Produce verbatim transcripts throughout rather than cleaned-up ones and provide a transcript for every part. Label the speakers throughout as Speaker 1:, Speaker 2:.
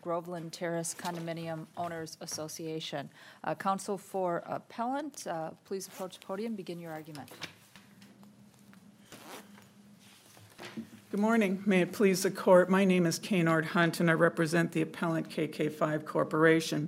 Speaker 1: Groveland Terrace Condominium Owners Association. Uh, Counsel for Appellant, uh, please approach the podium, begin your argument.
Speaker 2: Good morning. May it please the Court, my name is Kaynard Hunt and I represent the appellant K K five Corporation.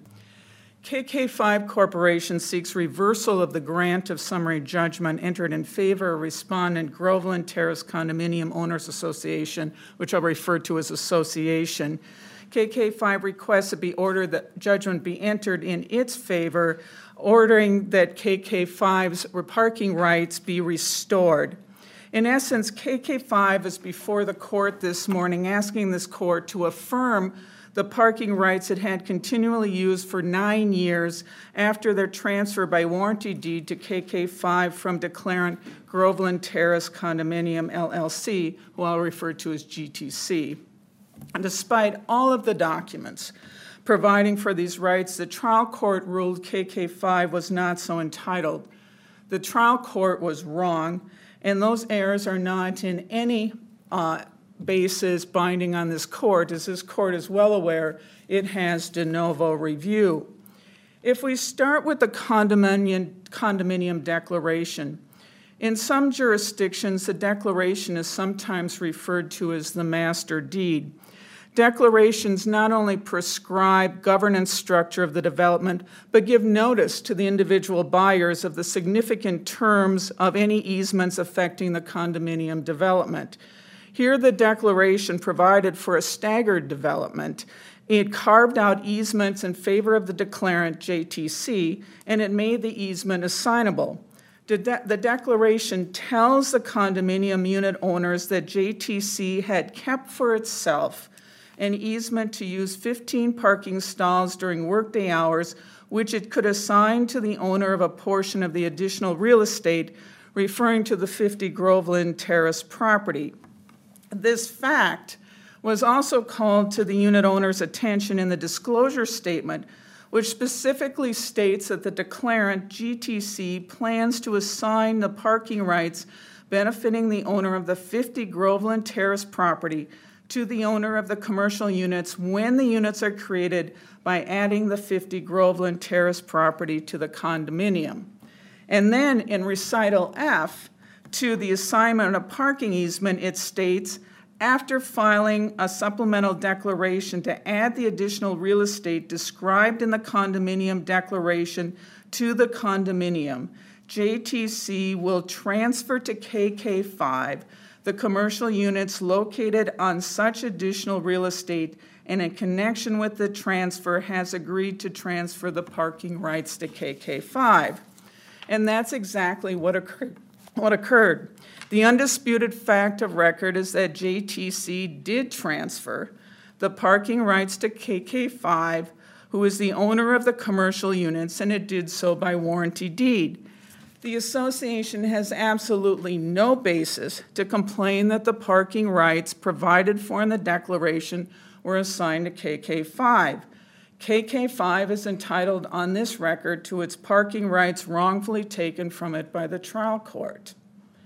Speaker 2: K K five Corporation seeks reversal of the grant of summary judgment entered in favor of respondent Groveland Terrace Condominium Owners Association, which I'll refer to as association. K K five requests that be ordered that judgment be entered in its favor, ordering that K K five's parking rights be restored. In essence, K K five is before the court this morning asking this court to affirm the parking rights it had continually used for nine years after their transfer by warranty deed to K K five from declarant Groveland Terrace Condominium L L C, who I'll refer to as G T C. And despite all of the documents providing for these rights, the trial court ruled K K five was not so entitled. The trial court was wrong, and those errors are not in any uh, basis binding on this court. As this court is well aware, it has de novo review. If we start with the condominium, condominium declaration, in some jurisdictions, the declaration is sometimes referred to as the master deed. Declarations not only prescribe governance structure of the development, but give notice to the individual buyers of the significant terms of any easements affecting the condominium development. Here, the declaration provided for a staggered development. It carved out easements in favor of the declarant, J T C, and it made the easement assignable. The, de- the declaration tells the condominium unit owners that J T C had kept for itself an easement to use fifteen parking stalls during workday hours, which it could assign to the owner of a portion of the additional real estate, referring to the fifty Groveland Terrace property. This fact was also called to the unit owner's attention in the disclosure statement, which specifically states that the declarant, G T C, plans to assign the parking rights benefiting the owner of the fifty Groveland Terrace property to the owner of the commercial units when the units are created by adding the fifty Groveland Terrace property to the condominium. And then in recital F, to the assignment of parking easement, it states, after filing a supplemental declaration to add the additional real estate described in the condominium declaration to the condominium, J T C will transfer to K K five the commercial units located on such additional real estate, and in connection with the transfer has agreed to transfer the parking rights to K K five. And that's exactly what occurred. What occurred. The undisputed fact of record is that J T C did transfer the parking rights to K K five, who is the owner of the commercial units, and it did so by warranty deed. The association has absolutely no basis to complain that the parking rights provided for in the declaration were assigned to K K five. K K five is entitled on this record to its parking rights wrongfully taken from it by the trial court.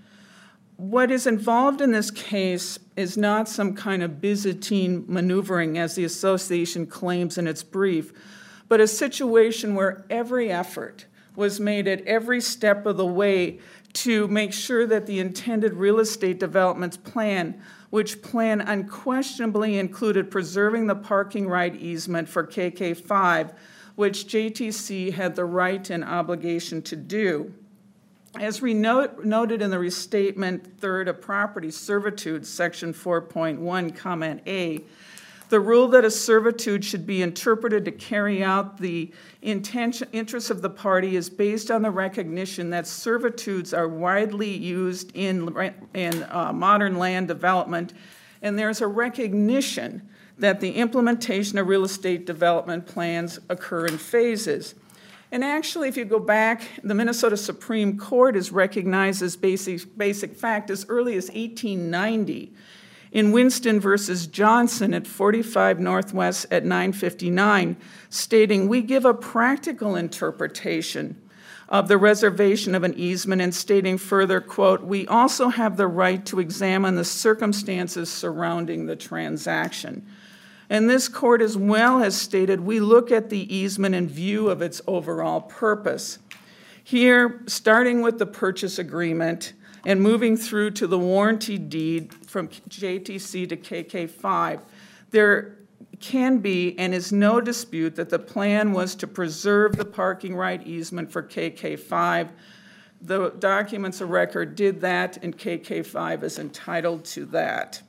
Speaker 2: What is involved in this case is not some kind of Byzantine maneuvering, as the association claims in its brief, but a situation where every effort was made at every step of the way to make sure that the intended real estate development's plan, which plan unquestionably included preserving the parking right easement for K K five, which J T C had the right and obligation to do. As we note, noted in the restatement third of property servitude, section four point one, comment A, the rule that a servitude should be interpreted to carry out the intention, interests of the party is based on the recognition that servitudes are widely used in, in uh, modern land development, and there's a recognition that the implementation of real estate development plans occur in phases. And actually, if you go back, the Minnesota Supreme Court is recognized as basic, basic fact as early as eighteen ninety. In Winston versus Johnson at forty-five Northwest at nine fifty-nine, stating, we give a practical interpretation of the reservation of an easement, and stating further, quote, we also have the right to examine the circumstances surrounding the transaction. And this court as well has stated, we look at the easement in view of its overall purpose. Here, starting with the purchase agreement and moving through to the warranty deed from J T C to K K five, there can be and is no dispute that the plan was to preserve the parking right easement for K K five. The documents of record did that, and K K five is entitled to that.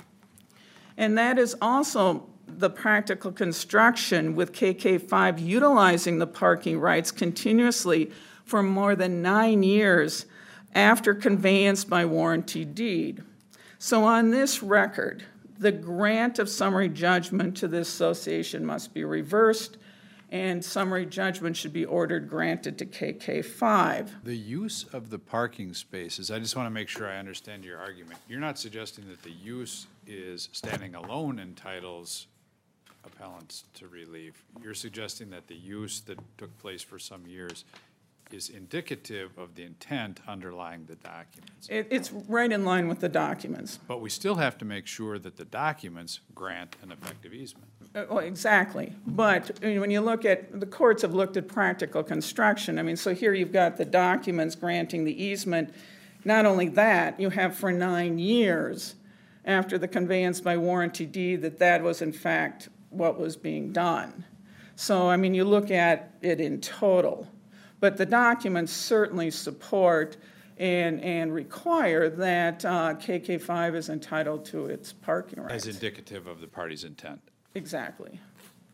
Speaker 2: And that is also the practical construction with K K five utilizing the parking rights continuously for more than nine years after conveyance by warranty deed. So on this record, the grant of summary judgment to this association must be reversed, and summary judgment should be ordered granted to K K five.
Speaker 3: The use of the parking spaces, I just want to make sure I understand your argument. You're not suggesting that the use is standing alone entitles appellants to relief. You're suggesting that the use that took place for some years is indicative of the intent underlying the documents.
Speaker 2: It, it's right in line with the documents.
Speaker 3: But we still have to make sure that the documents grant an effective easement.
Speaker 2: Uh, Well, exactly. But I mean, when you look at, the courts have looked at practical construction. I mean, so here you've got the documents granting the easement. Not only that, you have for nine years after the conveyance by warranty deed that that was in fact what was being done. So, I mean, you look at it in total. But the documents certainly support and, and require that uh, K K five is entitled to its parking rights.
Speaker 3: As indicative of the party's intent.
Speaker 2: Exactly.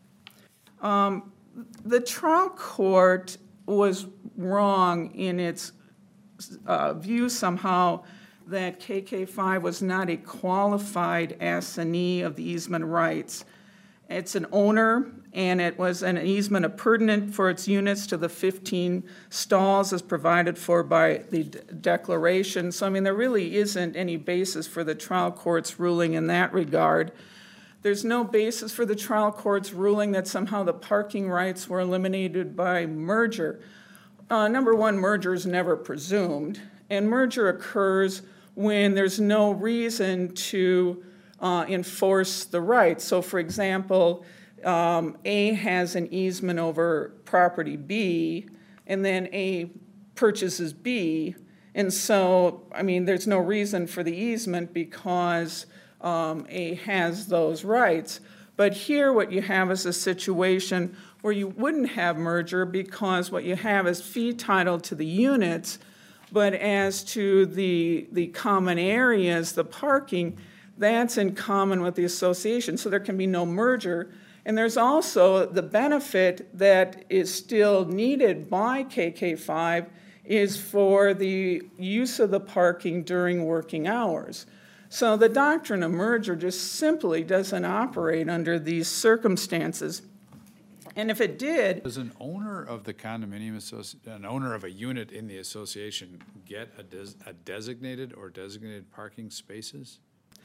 Speaker 2: Um, the trial court was wrong in its uh, view somehow that K K five was not a qualified assignee of the easement rights. It's an owner, and it was an easement appurtenant for its units to the fifteen stalls as provided for by the de- declaration. So, I mean, there really isn't any basis for the trial court's ruling in that regard. There's no basis for the trial court's ruling that somehow the parking rights were eliminated by merger. Uh, number one, merger is never presumed, and merger occurs when there's no reason to uh, enforce the rights. So, for example, um, A has an easement over property B, and then A purchases B, and so, I mean, there's no reason for the easement because um, A has those rights. But here what you have is a situation where you wouldn't have merger because what you have is fee title to the units, but as to the, the common areas, the parking, that's in common with the association, so there can be no merger. And there's also the benefit that is still needed by K K five is for the use of the parking during working hours. So the doctrine of merger just simply doesn't operate under these circumstances. And if it did...
Speaker 3: Does an owner of the condominium association, an owner of a unit in the association get a, des a designated or designated parking spaces?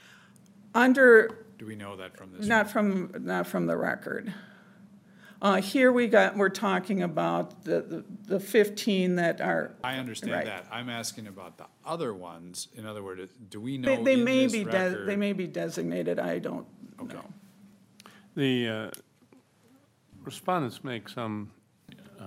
Speaker 2: Under...
Speaker 3: Do we know that from this?
Speaker 2: Not from, not from the record. Uh, here we got, we're talking about the, the, the fifteen that are...
Speaker 3: I understand
Speaker 2: right.
Speaker 3: that. I'm asking about the other ones. In other words, do we know
Speaker 2: They, they
Speaker 3: in
Speaker 2: may
Speaker 3: this
Speaker 2: be, de-
Speaker 3: record?
Speaker 2: they may be designated, I don't
Speaker 3: Okay.
Speaker 2: know.
Speaker 4: The uh, respondents make some uh,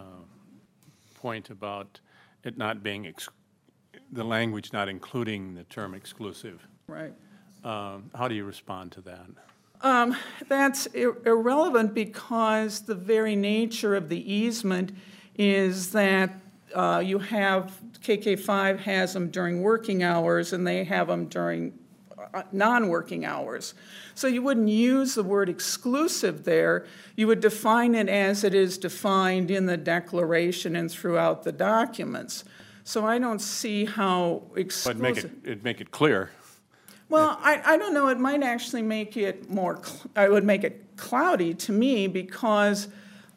Speaker 4: point about it not being, ex the language not including the term exclusive.
Speaker 2: Right.
Speaker 4: Um, How do you respond to that?
Speaker 2: Um, that's ir- irrelevant because the very nature of the easement is that uh, you have, K K five has them during working hours and they have them during uh, non-working hours. So you wouldn't use the word exclusive there. You would define it as it is defined in the declaration and throughout the documents. So I don't see how exclusive...
Speaker 4: But make it, it'd make it clear.
Speaker 2: Well, I, I don't know, it might actually make it more, cl- I would make it cloudy to me because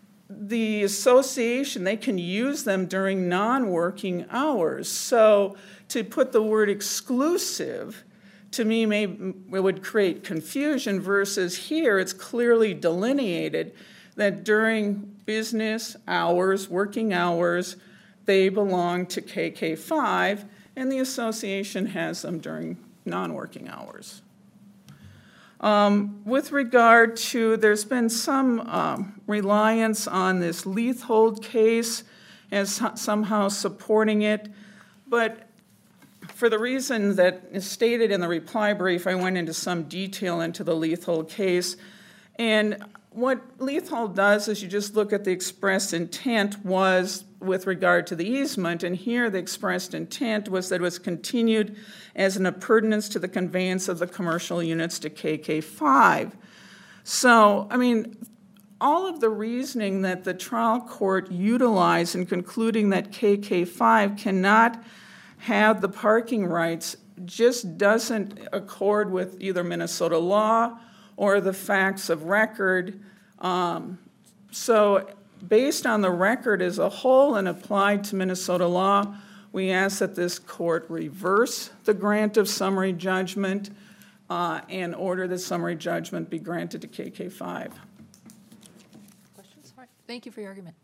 Speaker 2: the association, they can use them during non-working hours. So to put the word exclusive, to me, may, it would create confusion versus here it's clearly delineated that during business hours, working hours, they belong to K K five and the association has them during non-working hours. Um, With regard to, there's been some um, reliance on this Leathhold case as so- somehow supporting it, but for the reason that is stated in the reply brief, I went into some detail into the Leathhold case. And what Leathhold does is you just look at the expressed intent was with regard to the easement, and here the expressed intent was that it was continued as an appurtenance to the conveyance of the commercial units to K K five. So, I mean, all of the reasoning that the trial court utilized in concluding that K K five cannot have the parking rights just doesn't accord with either Minnesota law or the facts of record. Um, so based on the record as a whole and applied to Minnesota law, we ask that this court reverse the grant of summary judgment uh, and order the summary judgment be granted to K K five.
Speaker 1: Questions? All right. Thank you for your argument.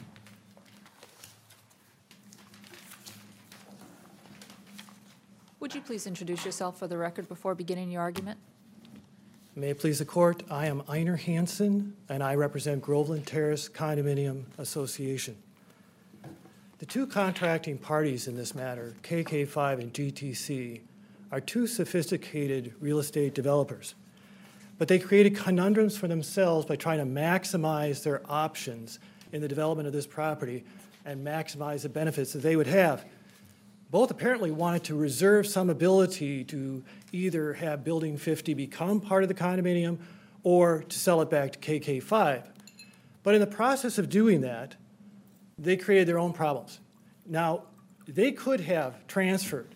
Speaker 1: Would you please introduce yourself for the record before beginning your argument?
Speaker 5: May it please the court, I am Einar Hansen, and I represent Groveland Terrace Condominium Association. The two contracting parties in this matter, K K five and G T C, are two sophisticated real estate developers, but they created conundrums for themselves by trying to maximize their options in the development of this property and maximize the benefits that they would have. Both apparently wanted to reserve some ability to either have Building fifty become part of the condominium or to sell it back to K K five. But in the process of doing that, they created their own problems. Now, they could have transferred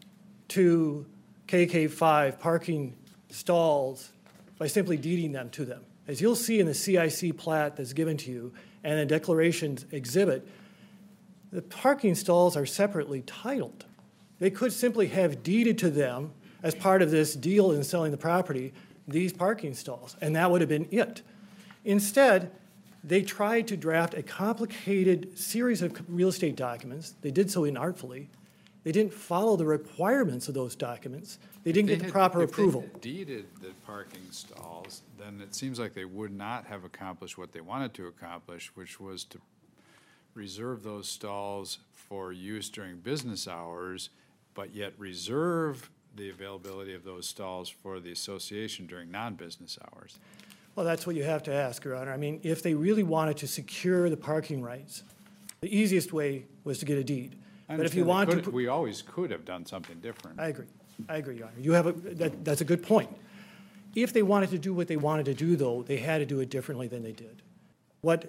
Speaker 5: to K K five parking stalls by simply deeding them to them. As you'll see in the C I C plat that's given to you and the declarations exhibit, the parking stalls are separately titled. They could simply have deeded to them as part of this deal in selling the property these parking stalls, and that would have been it. Instead, they tried to draft a complicated series of real estate documents. They did so inartfully. They didn't follow the requirements of those documents. They didn't
Speaker 3: They
Speaker 5: get the
Speaker 3: had-
Speaker 5: proper
Speaker 3: if they
Speaker 5: approval.
Speaker 3: had deeded the parking stalls, then it seems like they would not have accomplished what they wanted to accomplish, which was to reserve those stalls for use during business hours, but yet reserve the availability of those stalls for the association during non-business hours.
Speaker 5: Well, that's what you have to ask, Your Honor. I mean, if they really wanted to secure the parking rights, the easiest way was to get a deed.
Speaker 3: I
Speaker 5: But if you
Speaker 3: understand
Speaker 5: want
Speaker 3: they
Speaker 5: to,
Speaker 3: could- we always could have done something different.
Speaker 5: I agree. I agree, Your Honor. You have a, that, that's a good point. If they wanted to do what they wanted to do, though, they had to do it differently than they did. What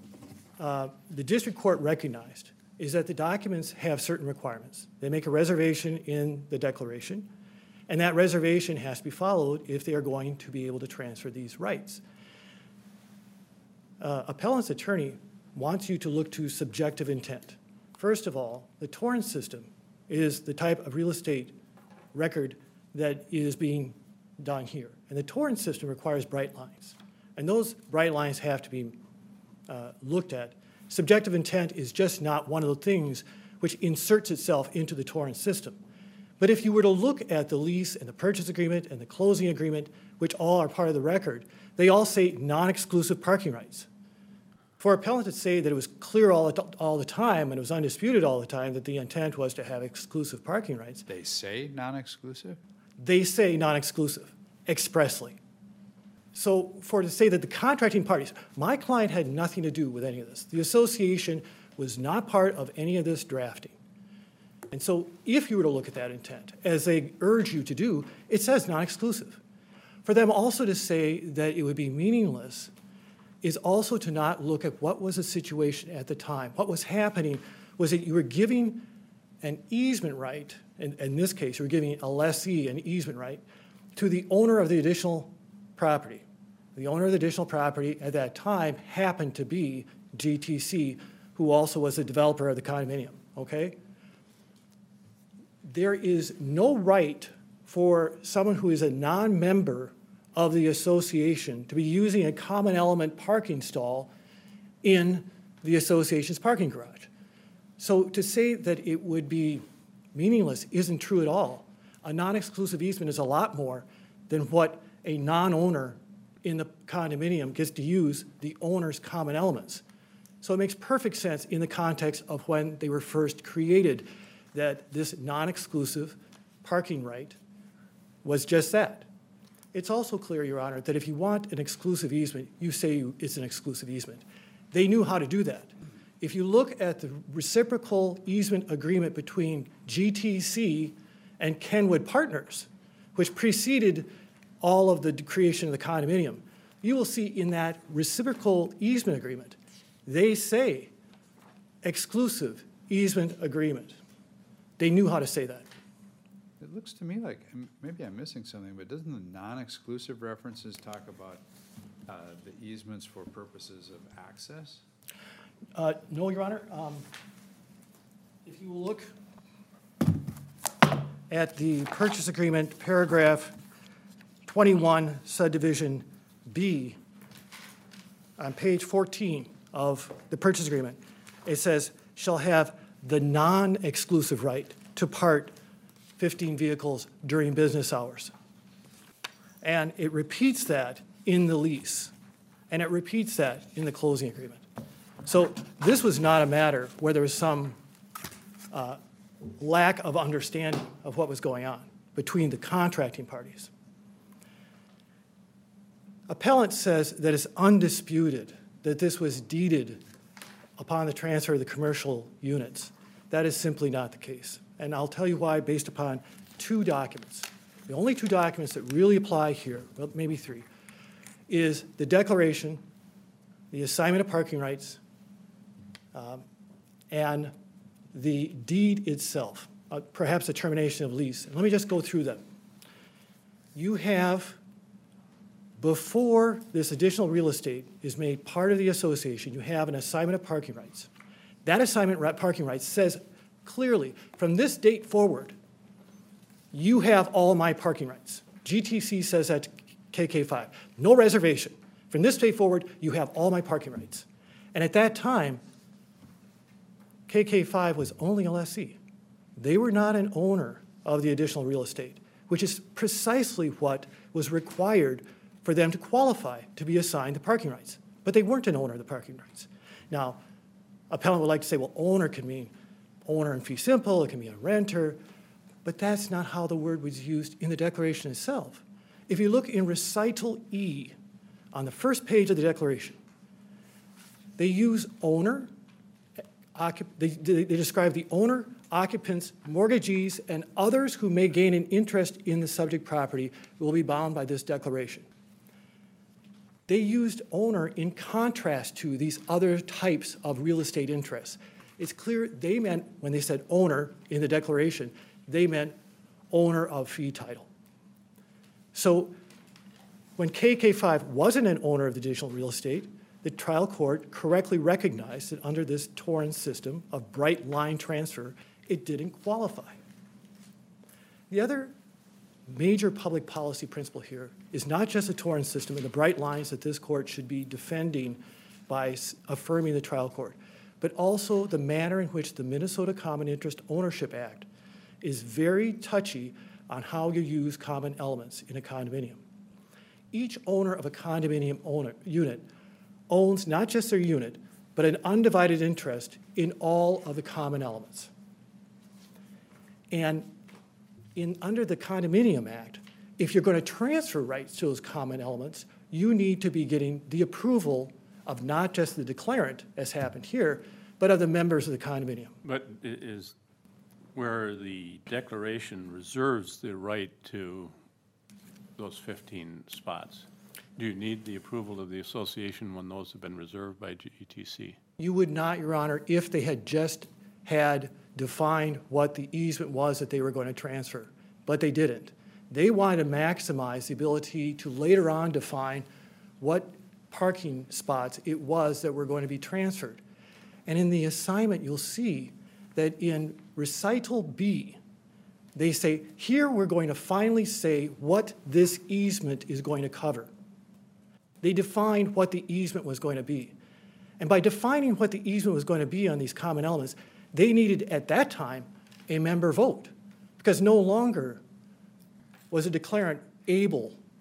Speaker 5: uh, the district court recognized is that the documents have certain requirements. They make a reservation in the declaration, and that reservation has to be followed if they are going to be able to transfer these rights. Uh, appellant's attorney wants you to look to subjective intent. First of all, the Torrance system is the type of real estate record that is being done here. And the Torrance system requires bright lines. And those bright lines have to be uh, looked at. Subjective intent is just not one of the things which inserts itself into the Torrance system. But if you were to look at the lease and the purchase agreement and the closing agreement, which all are part of the record, they all say non-exclusive parking rights. For appellant to say that it was clear all the, all the time and it was undisputed all the time that the intent was to have exclusive parking rights,
Speaker 3: They say non-exclusive?
Speaker 5: they say non-exclusive expressly. So for to say that the contracting parties, my client had nothing to do with any of this. The association was not part of any of this drafting. And so if you were to look at that intent, as they urge you to do, it says non-exclusive. For them also to say that it would be meaningless is also to not look at what was the situation at the time. What was happening was that you were giving an easement right, in, in this case, you were giving a lessee an easement right to the owner of the additional property. The owner of the additional property at that time happened to be G T C, who also was the developer of the condominium, okay? There is no right for someone who is a non-member of the association to be using a common element parking stall in the association's parking garage. So to say that it would be meaningless isn't true at all. A non-exclusive easement is a lot more than what a non-owner in the condominium gets to use the owner's common elements. So it makes perfect sense in the context of when they were first created that this non-exclusive parking right was just that. It's also clear, Your Honor, that if you want an exclusive easement, you say you- it's an exclusive easement. They knew how to do that. If you look at the reciprocal easement agreement between G T C and Kenwood Partners, which preceded all of the creation of the condominium, you will see in that reciprocal easement agreement, they say exclusive easement agreement. They knew how to say that.
Speaker 3: It looks to me like, m- maybe I'm missing something, but doesn't the non-exclusive references talk about uh, the easements for purposes of access?
Speaker 5: Uh, No, Your Honor. Um, If you look at the purchase agreement, paragraph twenty-one, subdivision B, on page fourteen of the purchase agreement, it says, shall have the non-exclusive right to part fifteen vehicles during business hours. And it repeats that in the lease, and it repeats that in the closing agreement. So this was not a matter where there was some uh, lack of understanding of what was going on between the contracting parties. Appellant says that it's undisputed that this was deeded upon the transfer of the commercial units. That is simply not the case. And I'll tell you why based upon two documents. The only two documents that really apply here, well, maybe three, is the declaration, the assignment of parking rights, um, and the deed itself, uh, perhaps a termination of lease. And let me just go through them. You have, before this additional real estate is made part of the association, you have an assignment of parking rights. That assignment of parking rights says clearly, from this date forward, you have all my parking rights. G T C says that to K K five. No reservation. From this date forward, you have all my parking rights. And at that time, K K five was only a lessee. They were not an owner of the additional real estate, which is precisely what was required for them to qualify to be assigned the parking rights. But they weren't an owner of the parking rights. Now, appellant would like to say, well, owner can mean owner in fee simple, it can be a renter, but that's not how the word was used in the declaration itself. If you look in recital E on the first page of the declaration, they use owner, occup- they, they, they describe the owner, occupants, mortgagees, and others who may gain an interest in the subject property will be bound by this declaration. They used owner in contrast to these other types of real estate interests. It's clear they meant, when they said owner in the declaration, they meant owner of fee title. So when K K five wasn't an owner of the additional real estate, the trial court correctly recognized that under this Torrance system of bright line transfer, it didn't qualify. The other major public policy principle here is not just the Torrance system and the bright lines that this court should be defending by affirming the trial court, but also the manner in which the Minnesota Common Interest Ownership Act is very touchy on how you use common elements in a condominium. Each owner of a condominium owner, unit owns not just their unit, but an undivided interest in all of the common elements. And in, under the Condominium Act, if you're going to transfer rights to those common elements, you need to be getting the approval of not just the declarant, as happened here, but of the members of the condominium.
Speaker 4: But i- is where the declaration reserves the right to those fifteen spots, do you need the approval of the association when those have been reserved by G T C?
Speaker 5: You would not, Your Honor, if they had just had defined what the easement was that they were going to transfer, but they didn't. They wanted to maximize the ability to later on define what parking spots it was that were going to be transferred. And in the assignment, you'll see that in recital B, they say, here we're going to finally say what this easement is going to cover. They defined what the easement was going to be. And by defining what the easement was going to be on these common elements, they needed, at that time, a member vote, because no longer was a declarant able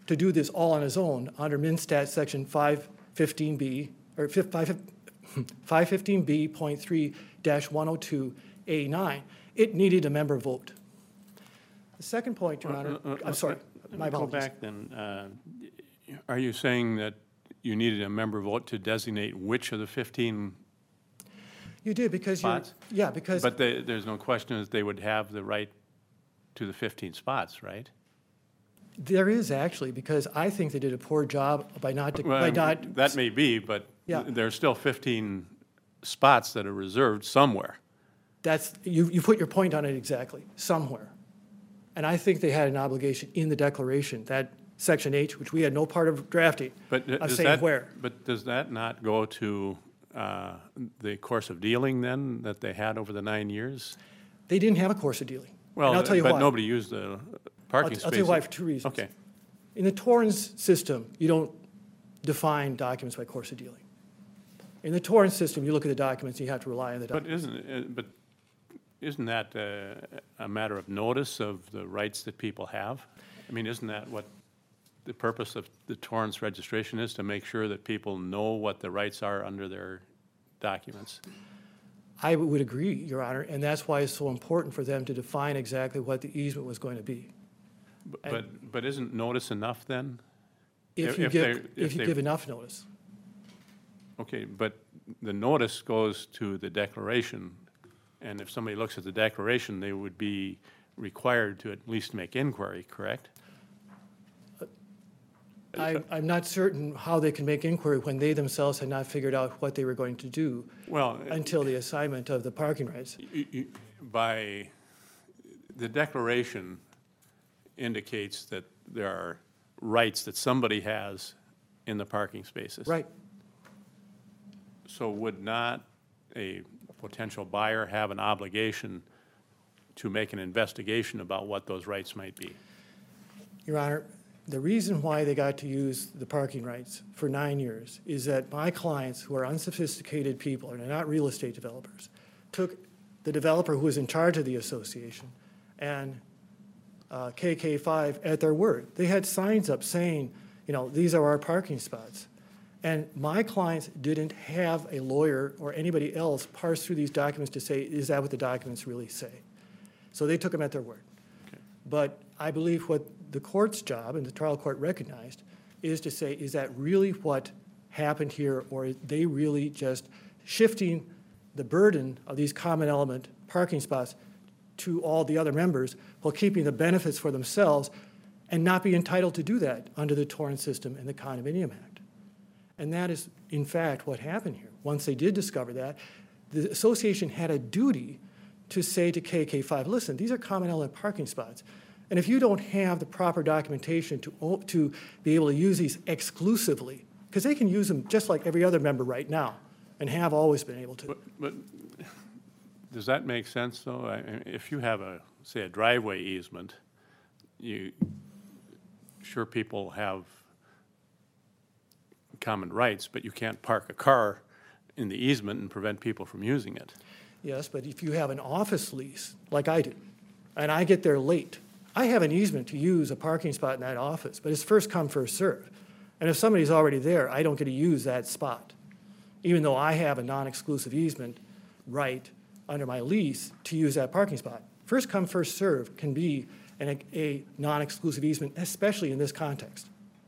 Speaker 5: to do this all on his own under MnSTAT section five fifteen B, or five fifteen B point three dash one oh two A nine. It needed a member vote. The second point, Your Honor,
Speaker 4: Uh, uh,
Speaker 5: I'm sorry,
Speaker 4: Let
Speaker 5: my
Speaker 4: me go
Speaker 5: apologies.
Speaker 4: back then. Uh, Are you saying that you needed a member vote to designate which of the fifteen?
Speaker 5: You did, because you're,
Speaker 4: Spots?
Speaker 5: yeah, because,
Speaker 4: But they- there's no question that they would have the right to the fifteen spots, right?
Speaker 5: there is actually, because I think they did a poor job by not, by
Speaker 4: Well,
Speaker 5: not.
Speaker 4: that may be, but
Speaker 5: Yeah.
Speaker 4: there's still fifteen spots that are reserved somewhere.
Speaker 5: That's, you, you put your point on it exactly, somewhere. And I think they had an obligation in the declaration, that section H, which we had no part of drafting,
Speaker 4: But
Speaker 5: of
Speaker 4: does
Speaker 5: saying
Speaker 4: that,
Speaker 5: where.
Speaker 4: but does that not go to uh, the course of dealing then that they had over the nine years?
Speaker 5: They didn't have a course of dealing.
Speaker 4: Well,
Speaker 5: And I'll tell you
Speaker 4: but
Speaker 5: why.
Speaker 4: nobody used the
Speaker 5: I'll,
Speaker 4: parking
Speaker 5: I'll
Speaker 4: spaces.
Speaker 5: tell you why for two reasons.
Speaker 4: Okay.
Speaker 5: In the Torrens system, you don't define documents by course of dealing. In the Torrens system, you look at the documents, and you have to rely on the
Speaker 4: But
Speaker 5: documents.
Speaker 4: isn't, it- but isn't that uh, a matter of notice of the rights that people have? I mean, isn't that what the purpose of the Torrance registration is, to make sure that people know what the rights are under their documents?
Speaker 5: I would agree, Your Honor, and that's why it's so important for them to define exactly what the easement was going to be.
Speaker 4: But-
Speaker 5: And-
Speaker 4: But, but isn't notice enough then?
Speaker 5: If
Speaker 4: If-
Speaker 5: you
Speaker 4: if
Speaker 5: give,
Speaker 4: they-
Speaker 5: if
Speaker 4: if
Speaker 5: you
Speaker 4: they-
Speaker 5: give enough notice.
Speaker 4: Okay, but the notice goes to the declaration, and if somebody looks at the declaration, they would be required to at least make inquiry, correct?
Speaker 5: I, I'm not certain how they can make inquiry when they themselves had not figured out what they were going to do
Speaker 4: Well,
Speaker 5: until the assignment of the parking rights.
Speaker 4: you- you- by, the declaration indicates that there are rights that somebody has in the parking spaces.
Speaker 5: Right.
Speaker 4: So would not a potential buyer have an obligation to make an investigation about what those rights might be?
Speaker 5: Your Honor, the reason why they got to use the parking rights for nine years is that my clients, who are unsophisticated people and are not real estate developers, took the developer who was in charge of the association and uh, K K five at their word. They had signs up saying, you know, these are our parking spots. And my clients didn't have a lawyer or anybody else parse through these documents to say, is that what the documents really say? So they took them at their word. But I believe what the court's job, and the trial court recognized, is to say, is that really what happened here, or are they really just shifting the burden of these common element parking spots to all the other members while keeping the benefits for themselves and not be entitled to do that under the Torrance system and the Condominium Act? And that is, in fact, what happened here. Once they did discover that, the association had a duty to say to K K five, listen, these are common element parking spots. And if you don't have the proper documentation to, o- to be able to use these exclusively, because they can use them just like every other member right now, and have always been able to.
Speaker 4: But, but does that make sense, though? I- I- If you have a, say, a driveway easement, you, sure, people have common rights, but you can't park a car in the easement and prevent people from using it.
Speaker 5: Yes, but if you have an office lease, like I do, and I get there late, I have an easement to use a parking spot in that office, but it's first come, first serve. And if somebody's already there, I don't get to use that spot, even though I have a non-exclusive easement right under my lease to use that parking spot. First come, first serve can be an, a non-exclusive easement, especially in this context.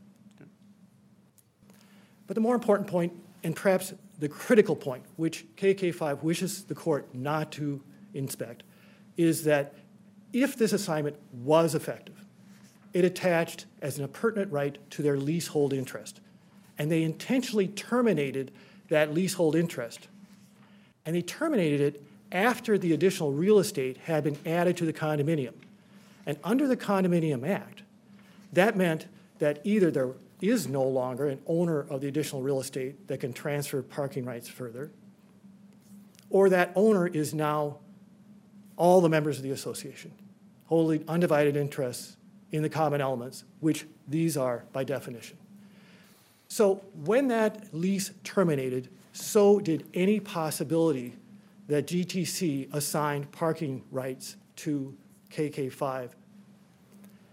Speaker 5: But the more important point, and perhaps the critical point, which K K five wishes the court not to inspect, is that if this assignment was effective, it attached as an appurtenant right to their leasehold interest. And they intentionally terminated that leasehold interest. And they terminated it after the additional real estate had been added to the condominium. And under the Condominium Act, that meant that either there is no longer an owner of the additional real estate that can transfer parking rights further, or that owner is now all the members of the association, wholly undivided interests in the common elements, which these are by definition. So when that lease terminated, so did any possibility that G T C assigned parking rights to K K five.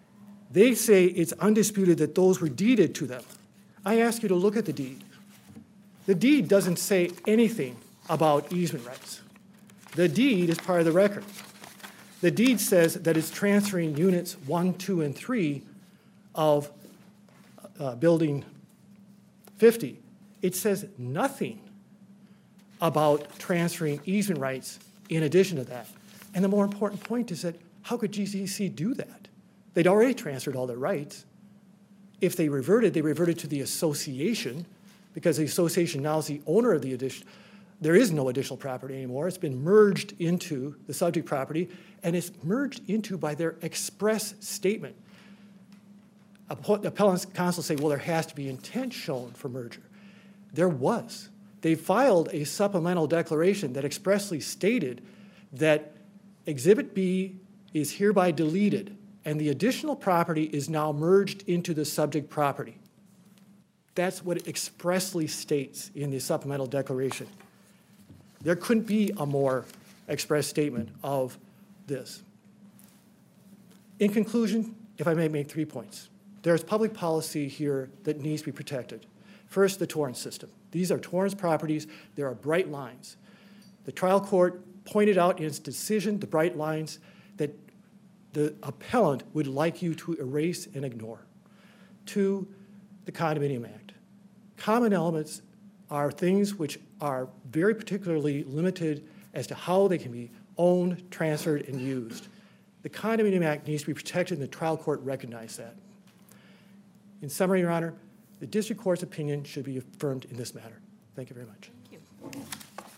Speaker 5: They say it's undisputed that those were deeded to them. I ask you to look at the deed. The deed doesn't say anything about easement rights. The deed is part of the record. The deed says that it's transferring units one, two, and three of uh, building fifty. It says nothing about transferring easement rights in addition to that. And the more important point is that how could G C C do that? They'd already transferred all their rights. If they reverted, they reverted to the association, because the association now is the owner of the addition. There is no additional property anymore. It's been merged into the subject property, and it's merged into by their express statement. Appellant's counsel say, well, there has to be intent shown for merger. There was. They filed a supplemental declaration that expressly stated that Exhibit B is hereby deleted, and the additional property is now merged into the subject property. That's what it expressly states in the supplemental declaration. There couldn't be a more express statement of this. In conclusion, if I may make three points. There's public policy here that needs to be protected. First, the Torrance system. These are Torrance properties. There are bright lines. The trial court pointed out in its decision the bright lines that the appellant would like you to erase and ignore. Two, the Condominium Act. Common elements are things which are very particularly limited as to how they can be owned, transferred, and used. The Condominium Act needs to be protected, and the trial court recognized that. In summary, Your Honor, the district court's opinion should be affirmed in this matter. Thank you very much.
Speaker 1: Thank you.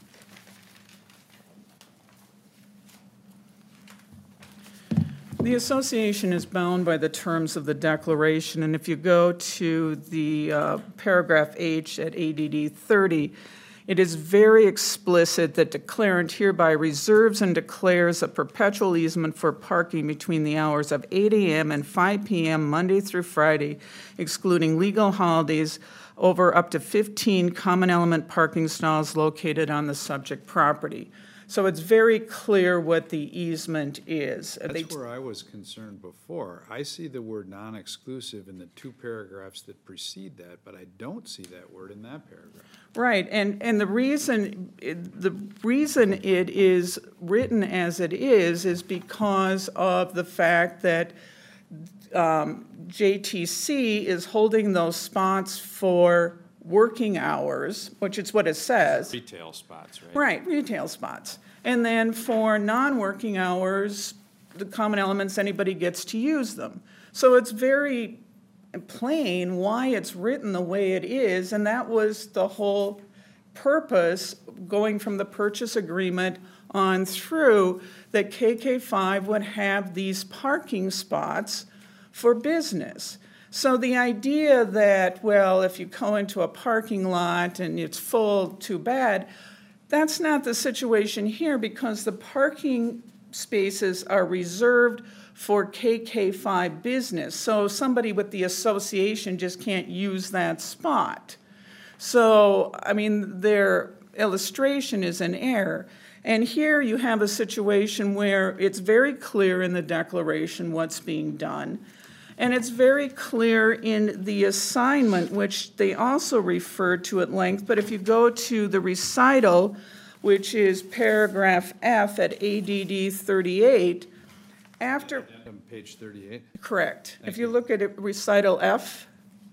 Speaker 2: The association is bound by the terms of the declaration, and if you go to the uh, paragraph H at A D D thirty, it is very explicit that declarant hereby reserves and declares a perpetual easement for parking between the hours of eight A M and five P M Monday through Friday, excluding legal holidays, over up to fifteen common element parking stalls located on the subject property. So it's very clear what the easement is. They-
Speaker 3: That's where I was concerned before. I see the word non-exclusive in the two paragraphs that precede that, but I don't see that word in that paragraph.
Speaker 2: Right, and, and the reason, the reason it is written as it is is because of the fact that um, J T C is holding those spots for working hours, which is what it says.
Speaker 3: Retail spots, right?
Speaker 2: Right, retail spots. And then for non-working hours, the common elements, anybody gets to use them. So it's very plain why it's written the way it is, and that was the whole purpose going from the purchase agreement on through, that K K five would have these parking spots for business. So the idea that, well, if you go into a parking lot and it's full, too bad, that's not the situation here, because the parking spaces are reserved for K K five business. So somebody with the association just can't use that spot. So, I mean, their illustration is an error. And here you have a situation where it's very clear in the declaration what's being done. And it's very clear in the assignment, which they also referred to at length. But if you go to the recital, which is paragraph F at A D D thirty-eight, after,
Speaker 3: On page thirty-eight.
Speaker 2: correct. If
Speaker 3: Thank
Speaker 2: you
Speaker 3: you.
Speaker 2: look at it, recital F,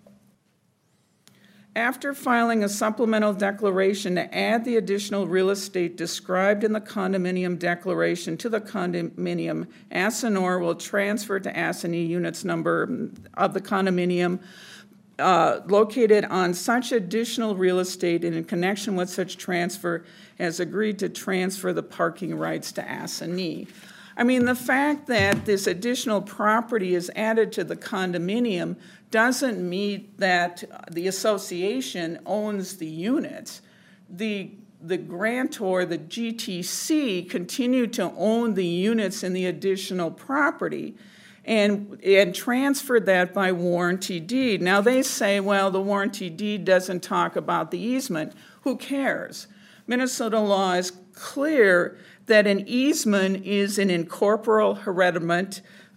Speaker 2: after filing a supplemental declaration to add the additional real estate described in the condominium declaration to the condominium, Asinor will transfer to Assinee units number of the condominium uh, located on such additional real estate and in connection with such transfer has agreed to transfer the parking rights to Assinee. I mean, the fact that this additional property is added to the condominium doesn't mean that the association owns the units. The, the grantor, the G T C, continued to own the units in the additional property and, and transferred that by warranty deed. Now they say, well, the warranty deed doesn't talk about the easement. Who cares? Minnesota law is clear that an easement is an incorporeal hereditament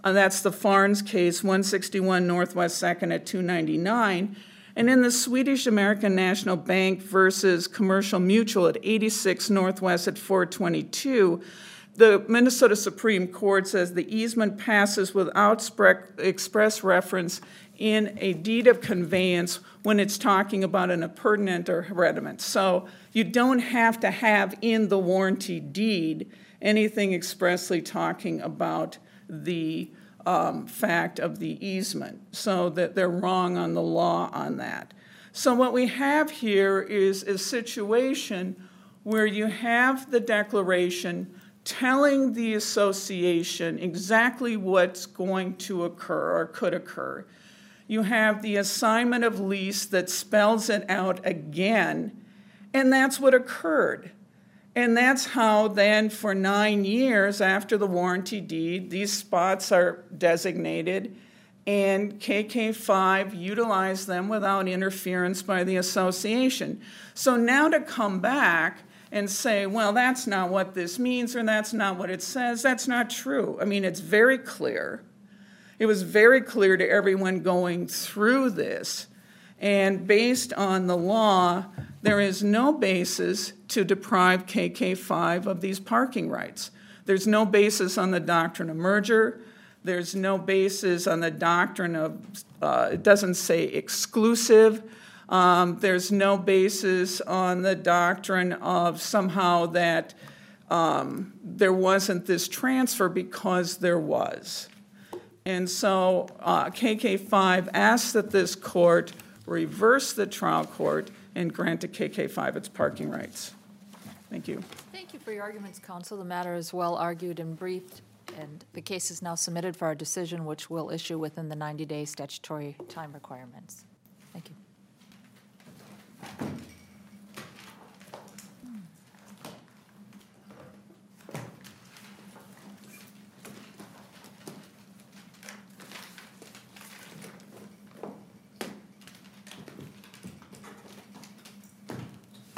Speaker 2: Uh, That's the Farnes case, one sixty-one Northwest Second at two ninety-nine. And in the Swedish American National Bank versus Commercial Mutual at eighty-six Northwest at four twenty-two, the Minnesota Supreme Court says the easement passes without spre- express reference in a deed of conveyance when it's talking about an appurtenant or hereditament. So you don't have to have in the warranty deed anything expressly talking about the um, fact of the easement, so that they're wrong on the law on that. So what we have here is a situation where you have the declaration telling the association exactly what's going to occur or could occur. You have the assignment of lease that spells it out again, and that's what occurred. And that's how then for nine years after the warranty deed, these spots are designated, and K K five utilized them without interference by the association. So now to come back and say, well, that's not what this means, or that's not what it says, that's not true. I mean, it's very clear. It was very clear to everyone going through this. And based on the law, there is no basis to deprive K K five of these parking rights. There's no basis on the doctrine of merger. There's no basis on the doctrine of, uh, it doesn't say exclusive. Um, there's no basis on the doctrine of somehow that um, there wasn't this transfer, because there was. And so uh, K K five asks that this court reverse the trial court and grant to K K five its parking rights. Thank you.
Speaker 1: Thank you for your arguments, counsel. The matter is well argued and briefed, and the case is now submitted for our decision, which will issue within the ninety-day statutory time requirements. Thank you.